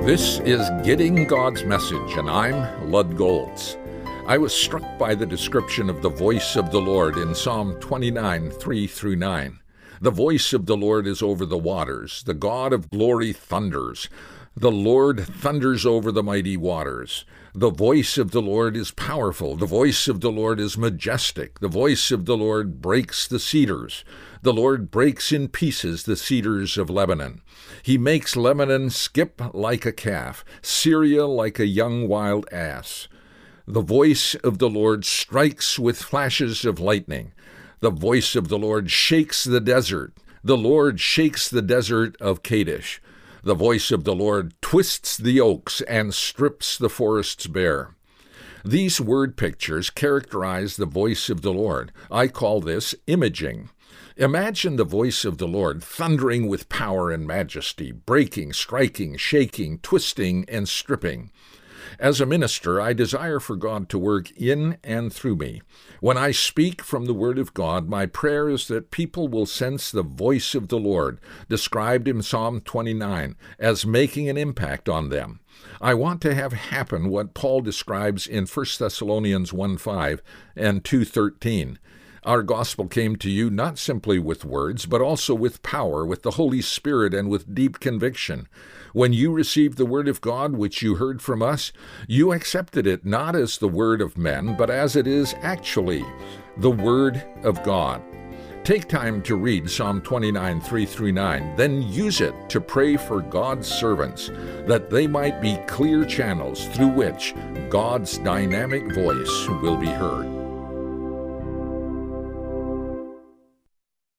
This is Getting God's Message, and I'm Lud Golds. I was struck by the description of the voice of the Lord in Psalm 29, 3-9. The voice of the Lord is over the waters. The God of glory thunders. The Lord thunders over the mighty waters. The voice of the Lord is powerful. The voice of the Lord is majestic. The voice of the Lord breaks the cedars. The Lord breaks in pieces the cedars of Lebanon. He makes Lebanon skip like a calf, Syria like a young wild ass. The voice of the Lord strikes with flashes of lightning. The voice of the Lord shakes the desert. The Lord shakes the desert of Kadesh. The voice of the Lord twists the oaks and strips the forests bare. These word pictures characterize the voice of the Lord. I call this imaging. Imagine the voice of the Lord thundering with power and majesty, breaking, striking, shaking, twisting, and stripping. As a minister, I desire for God to work in and through me. When I speak from the Word of God, my prayer is that people will sense the voice of the Lord, described in Psalm 29, as making an impact on them. I want to have happen what Paul describes in 1 Thessalonians 1:5 and 2:13. Our gospel came to you not simply with words, but also with power, with the Holy Spirit, and with deep conviction. When you received the word of God, which you heard from us, you accepted it not as the word of men, but as it is actually the word of God. Take time to read Psalm 29, 3-9, then use it to pray for God's servants, that they might be clear channels through which God's dynamic voice will be heard.